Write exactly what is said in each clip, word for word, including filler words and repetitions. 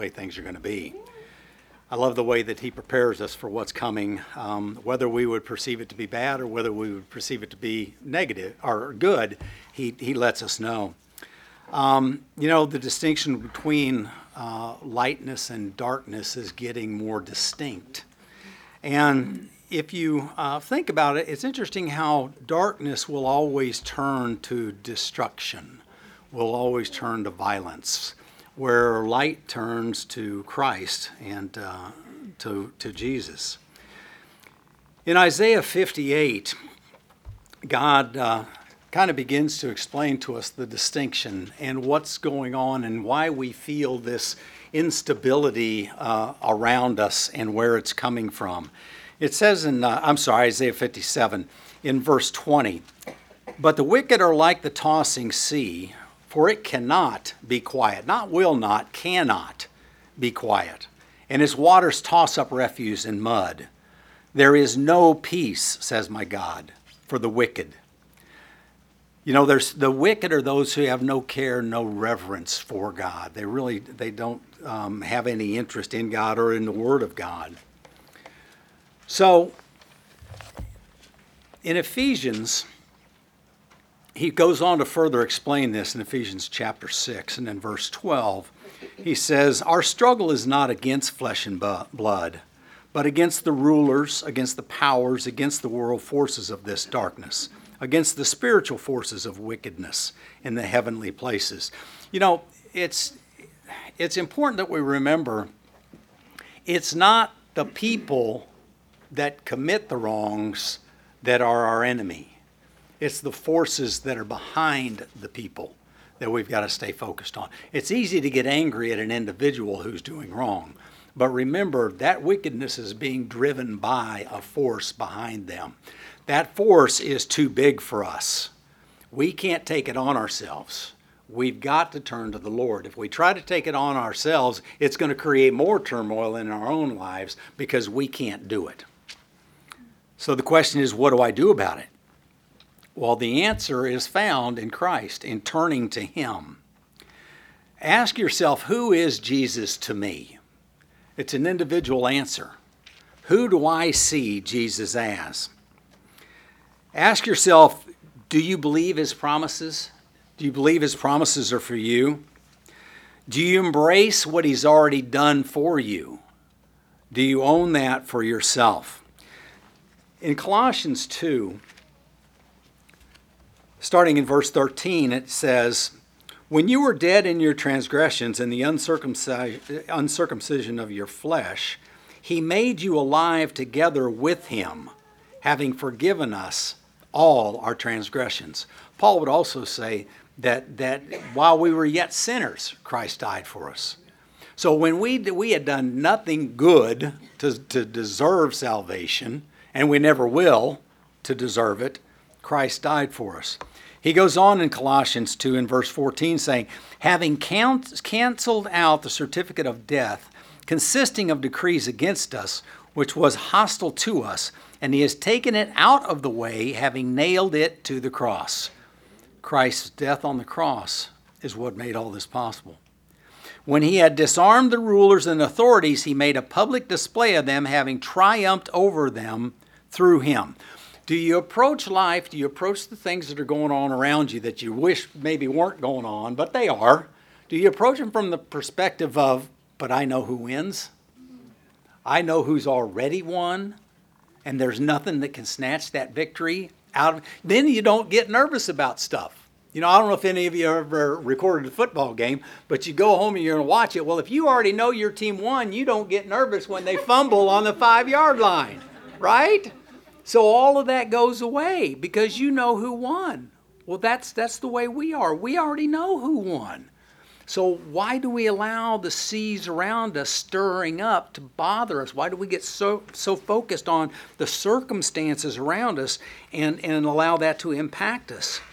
way things are going to be. I love the way that he prepares us for what's coming, um, whether we would perceive it to be bad or whether we would perceive it to be negative or good, he, he lets us know. Um, you know, the distinction between uh, lightness and darkness is getting more distinct. And if you uh, think about it, it's interesting how darkness will always turn to destruction, will always turn to violence, where light turns to Christ and uh, to, to Jesus. In Isaiah fifty-eight, God uh, kind of begins to explain to us the distinction and what's going on and why we feel this instability uh, around us and where it's coming from. It says in, uh, I'm sorry, Isaiah fifty-seven, in verse twenty, "But the wicked are like the tossing sea, for it cannot be quiet," not will not, cannot be quiet. "And its waters toss up refuse and mud. There is no peace, says my God, for the wicked." You know, there's the wicked are those who have no care, no reverence for God. They really, they don't um, have any interest in God or in the Word of God. So, in Ephesians, he goes on to further explain this in Ephesians chapter six, and in verse twelve, he says, "Our struggle is not against flesh and blood, but against the rulers, against the powers, against the world forces of this darkness, against the spiritual forces of wickedness in the heavenly places." You know, it's it's important that we remember it's not the people that commit the wrongs that are our enemy. It's the forces that are behind the people that we've got to stay focused on. It's easy to get angry at an individual who's doing wrong, but remember that wickedness is being driven by a force behind them. That force is too big for us. We can't take it on ourselves. We've got to turn to the Lord. If we try to take it on ourselves, it's going to create more turmoil in our own lives because we can't do it. So the question is, what do I do about it? Well, the answer is found in Christ, in turning to Him. Ask yourself, who is Jesus to me? It's an individual answer. Who do I see Jesus as? Ask yourself, do you believe His promises? Do you believe His promises are for you? Do you embrace what He's already done for you? Do you own that for yourself? In Colossians two, starting in verse thirteen, it says, "When you were dead in your transgressions and the uncircumcision of your flesh, He made you alive together with Him, having forgiven us all our transgressions." Paul would also say that, that while we were yet sinners, Christ died for us. So when we, we had done nothing good to, to deserve salvation, and we never will to deserve it, Christ died for us. He goes on in Colossians two in verse fourteen saying, "Having count, canceled out the certificate of death, consisting of decrees against us, which was hostile to us, and He has taken it out of the way, having nailed it to the cross." Christ's death on the cross is what made all this possible. "When He had disarmed the rulers and authorities, He made a public display of them, having triumphed over them through Him." Do you approach life, do you approach the things that are going on around you that you wish maybe weren't going on, but they are? Do you approach them from the perspective of, but I know who wins? I know who's already won, and there's nothing that can snatch that victory out of. Then you don't get nervous about stuff. You know, I don't know if any of you ever recorded a football game, but you go home and you're going to watch it. Well, if you already know your team won, you don't get nervous when they fumble on the five-yard line, right? So all of that goes away because you know who won. Well, that's that's the way we are. We already know who won. So why do we allow the seas around us stirring up to bother us? Why do we get so so focused on the circumstances around us and, and allow that to impact us?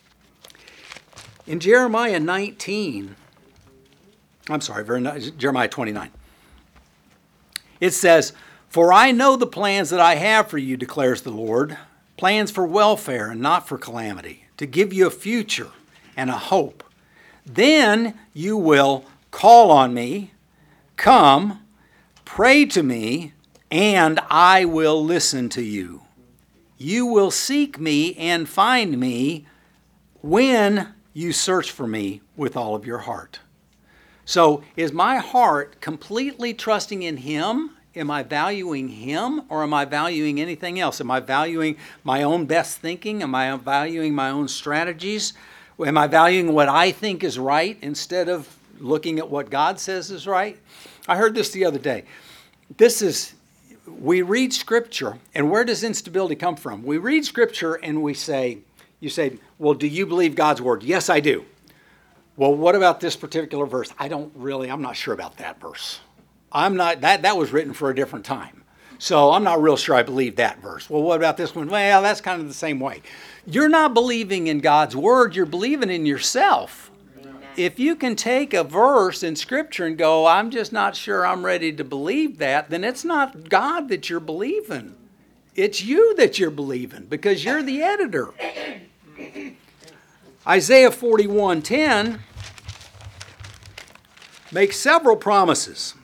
In Jeremiah nineteen, I'm sorry, Jeremiah twenty-nine, it says, "For I know the plans that I have for you, declares the Lord, plans for welfare and not for calamity, to give you a future and a hope. Then you will call on me, Come, pray to me, and I will listen to you. You will seek me and find me when you search for me with all of your heart. So is my heart completely trusting in Him? Am I valuing Him, or am I valuing anything else? Am I valuing my own best thinking? Am I valuing my own strategies? Am I valuing what I think is right instead of looking at what God says is right? I heard this the other day. This is, we read Scripture, and where does instability come from? We read Scripture and we say, you say, well, do you believe God's Word? Yes, I do. Well, what about this particular verse? I don't really, I'm not sure about that verse. I'm not, that, that was written for a different time. So I'm not real sure I believe that verse. Well, what about this one? Well, that's kind of the same way. You're not believing in God's Word, you're believing in yourself. If you can take a verse in Scripture and go, I'm just not sure I'm ready to believe that, then it's not God that you're believing. It's you that you're believing, because you're the editor. Isaiah forty-one ten makes several promises.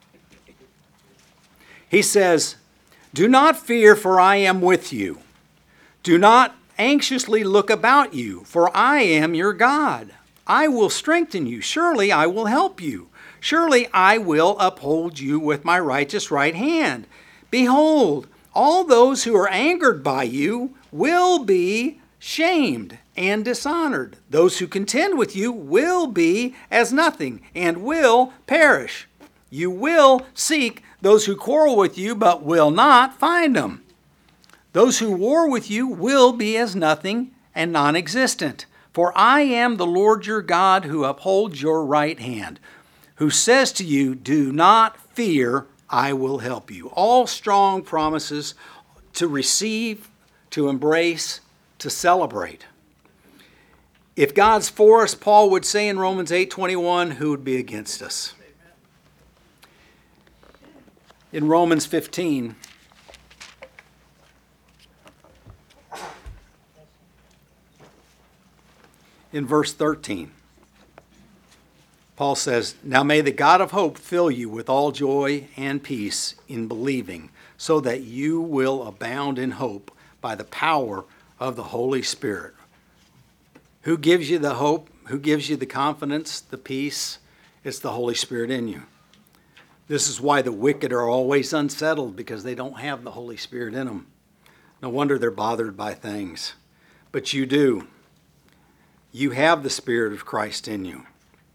He says, do not fear, for I am with you. Do not anxiously look about you, for I am your God. I will strengthen you. Surely I will help you. Surely I will uphold you with my righteous right hand. Behold, all those who are angered by you will be shamed and dishonored. Those who contend with you will be as nothing and will perish. You will seek those who quarrel with you, but will not find them. Those who war with you will be as nothing and non-existent. For I am the Lord your God, who upholds your right hand, who says to you, do not fear, I will help you. All strong promises to receive, to embrace, to celebrate. If God's for us, Paul would say in Romans eight twenty-one, who would be against us? In Romans fifteen, in verse thirteen, Paul says, now may the God of hope fill you with all joy and peace in believing, so that you will abound in hope by the power of the Holy Spirit. Who gives you the hope? Who gives you the confidence, the peace? It's the Holy Spirit in you. This is why the wicked are always unsettled, because they don't have the Holy Spirit in them. No wonder they're bothered by things. But you do. You have the Spirit of Christ in you.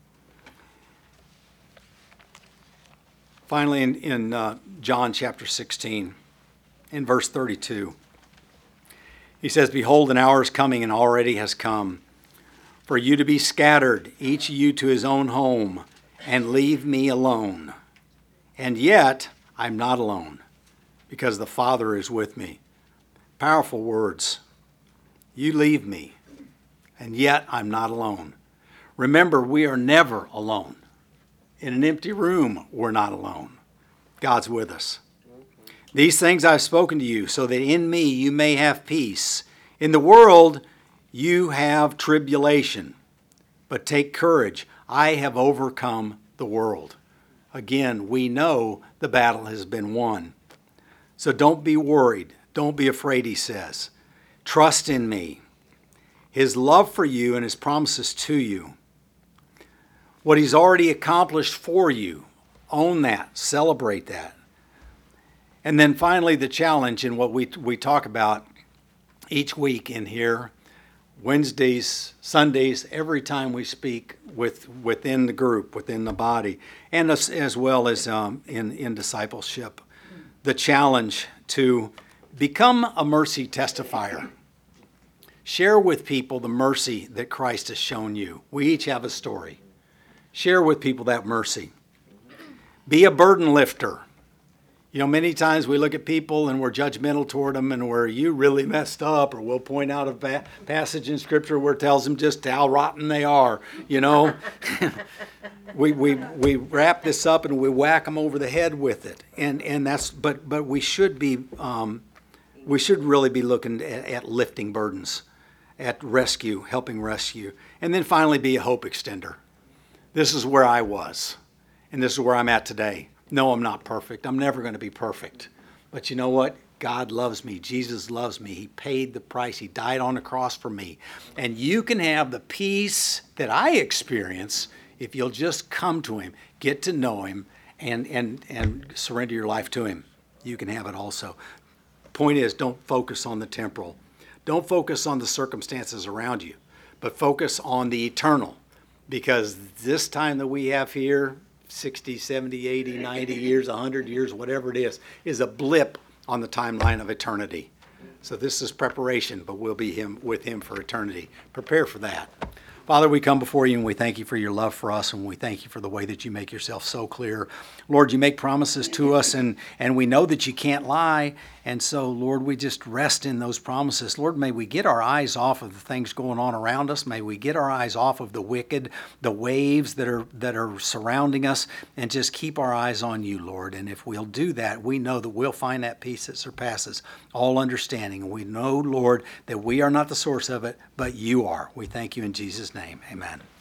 Finally, in, in uh, John chapter sixteen, in verse thirty-two, he says, behold, an hour is coming and already has come, for you to be scattered, each of you to his own home, and leave me alone. And yet, I'm not alone, because the Father is with me. Powerful words. You leave me, and yet I'm not alone. Remember, we are never alone. In an empty room, we're not alone. God's with us. These things I've spoken to you, so that in me you may have peace. In the world, you have tribulation. But take courage. I have overcome the world. Again, we know the battle has been won. So don't be worried. Don't be afraid, he says. Trust in me. His love for you and his promises to you. What he's already accomplished for you. Own that. Celebrate that. And then finally, the challenge in what we we talk about each week in here, Wednesdays, Sundays, every time we speak with within the group, within the body, and as, as well as um, in, in discipleship, the challenge to become a mercy testifier. Share with people the mercy that Christ has shown you. We each have a story. Share with people that mercy. Be a burden lifter. You know, many times we look at people and we're judgmental toward them and where you really messed up, or we'll point out a pa- passage in Scripture where it tells them just how rotten they are, you know. we, we, we wrap this up and we whack them over the head with it. And, and that's, but, but we should be, um, we should really be looking at, at lifting burdens, at rescue, helping rescue. And then finally be a hope extender. This is where I was. And this is where I'm at today. No, I'm not perfect. I'm never going to be perfect. But you know what? God loves me. Jesus loves me. He paid the price. He died on the cross for me. And you can have the peace that I experience if you'll just come to him, get to know him, and, and, and surrender your life to him. You can have it also. Point is, don't focus on the temporal. Don't focus on the circumstances around you, but focus on the eternal. Because this time that we have here, sixty, seventy, eighty, ninety years, one hundred years, whatever it is, is a blip on the timeline of eternity. So this is preparation, but we'll be him with him for eternity. Prepare for that. Father, we come before you and we thank you for your love for us, and we thank you for the way that you make yourself so clear. Lord, you make promises to us, and, and we know that you can't lie. And so, Lord, we just rest in those promises. Lord, may we get our eyes off of the things going on around us. May we get our eyes off of the wicked, the waves that are that are surrounding us, and just keep our eyes on you, Lord. And if we'll do that, we know that we'll find that peace that surpasses all understanding. And we know, Lord, that we are not the source of it, but you are. We thank you in Jesus' name. Amen.